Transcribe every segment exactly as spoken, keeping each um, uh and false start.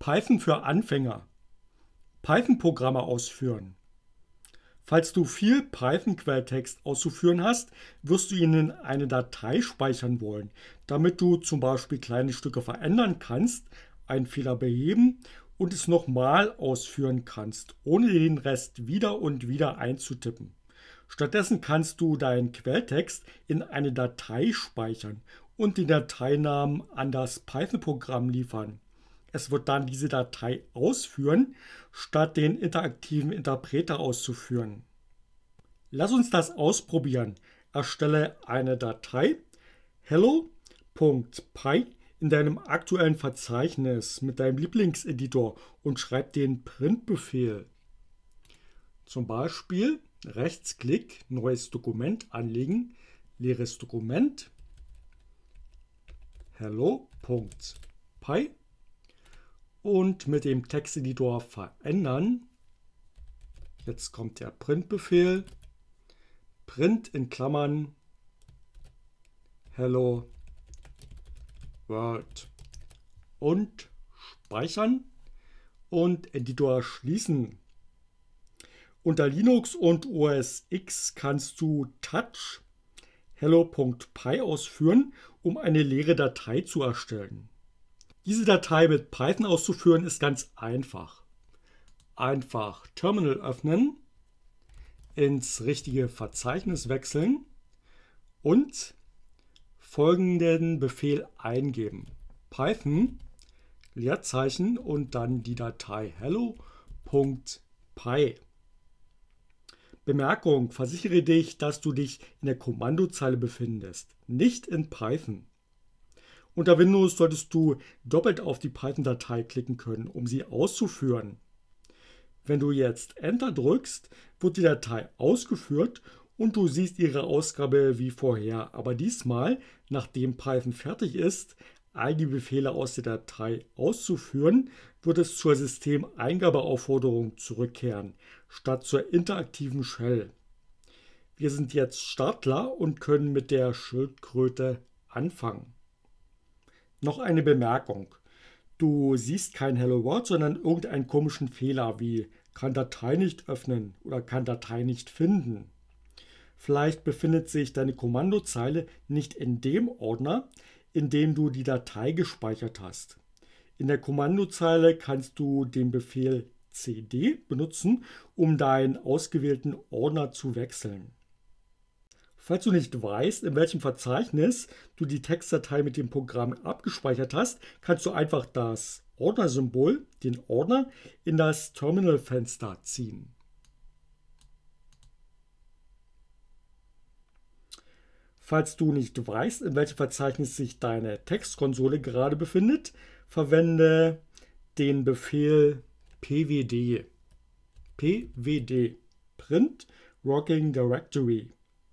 Python für Anfänger. Python-Programme ausführen. Falls du viel Python-Quelltext auszuführen hast, wirst du ihn in eine Datei speichern wollen, damit du zum Beispiel kleine Stücke verändern kannst, einen Fehler beheben und es nochmal ausführen kannst, ohne den Rest wieder und wieder einzutippen. Stattdessen kannst du deinen Quelltext in eine Datei speichern und den Dateinamen an das Python-Programm liefern. Es wird dann diese Datei ausführen, statt den interaktiven Interpreter auszuführen. Lass uns das ausprobieren. Erstelle eine Datei hello.py in deinem aktuellen Verzeichnis mit deinem Lieblingseditor und schreib den Print-Befehl. Zum Beispiel Rechtsklick, neues Dokument anlegen, leeres Dokument, hello.py und mit dem Texteditor verändern. Jetzt kommt der Print-Befehl. Print in Klammern Hello World und speichern und Editor schließen. Unter Linux und O S X kannst du touch hello.py ausführen, um eine leere Datei zu erstellen. Diese Datei mit Python auszuführen ist ganz einfach. Einfach Terminal öffnen, ins richtige Verzeichnis wechseln und folgenden Befehl eingeben. Python, Leerzeichen und dann die Datei hello.py. Bemerkung: Versichere dich, dass du dich in der Kommandozeile befindest, nicht in Python. Unter Windows solltest du doppelt auf die Python-Datei klicken können, um sie auszuführen. Wenn du jetzt Enter drückst, wird die Datei ausgeführt und du siehst ihre Ausgabe wie vorher. Aber diesmal, nachdem Python fertig ist, all die Befehle aus der Datei auszuführen, wird es zur Systemeingabeaufforderung zurückkehren, statt zur interaktiven Shell. Wir sind jetzt Startler und können mit der Schildkröte anfangen. Noch eine Bemerkung. Du siehst kein Hello World, sondern irgendeinen komischen Fehler wie kann Datei nicht öffnen oder kann Datei nicht finden. Vielleicht befindet sich deine Kommandozeile nicht in dem Ordner, in dem du die Datei gespeichert hast. In der Kommandozeile kannst du den Befehl cd benutzen, um deinen ausgewählten Ordner zu wechseln. Falls du nicht weißt, in welchem Verzeichnis du die Textdatei mit dem Programm abgespeichert hast, kannst du einfach das Ordnersymbol, den Ordner, in das Terminalfenster ziehen. Falls du nicht weißt, in welchem Verzeichnis sich deine Textkonsole gerade befindet, verwende den Befehl pwd. pwd. Print Working Directory.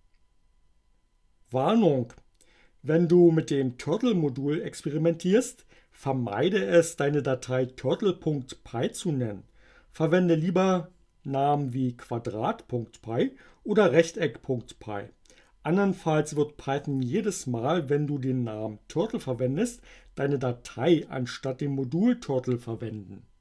Warnung: Wenn du mit dem Turtle-Modul experimentierst, vermeide es, deine Datei turtle.py zu nennen. Verwende lieber Namen wie Quadrat.py oder Rechteck.py. Andernfalls wird Python jedes Mal, wenn du den Namen Turtle verwendest, deine Datei anstatt dem Modul Turtle verwenden.